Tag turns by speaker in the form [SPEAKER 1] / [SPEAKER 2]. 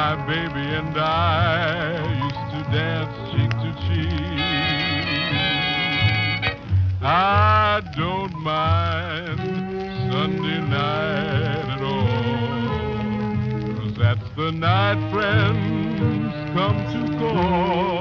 [SPEAKER 1] my baby and I used to dance cheek to cheek. I don't mind Sunday night at all, 'cause that's the night friends come to call.